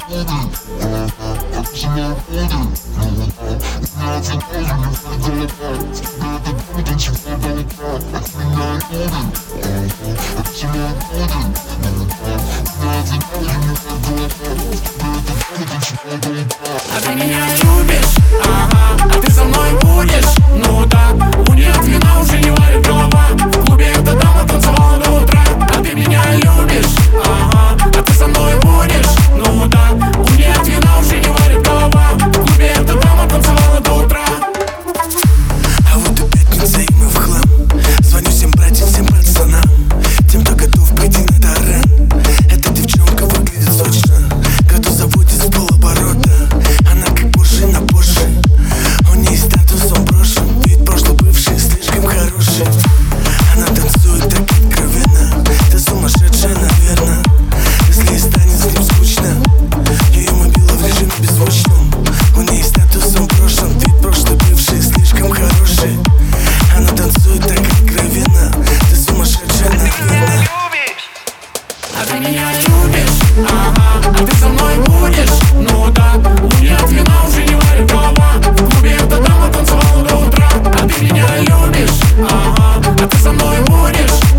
А ты меня любишь, ага, а ты со мной будешь, ну да. У нее от вина уже не варит голова. В клубе эта дама танцевала до утра. А ты меня любишь, ага, а ты со мной будешь, ну да. У нее от вина уже не варит голова. В клубе эта дама танцевала до утра. А вот и пятница, и мы в хлам. Звоню всем братьям, всем пацанам, тем, кто готов пойти на таран. Эта девчонка выглядит сочно, градус заводит с полоборота. Она как Порше на Порше, у ней статус, он брошен. Вид прошлый бывший, слишком хороший. Она танцует так откровенно, ты сумасшедшая, наверно. Если ей станет с ним скучно, ее мобила в режиме беззвучном. У ней статус, он брошен. Вид прошлый бывший, слишком хороший. Она танцует так откровенно, ты сумасшедшая, наверно. А ты меня любишь, ага, а ты со мной будешь, ну да. У нее от вина уже не варит голова. В клубе эта дама танцевала до утра. А ты меня любишь, ага, а ты со мной будешь,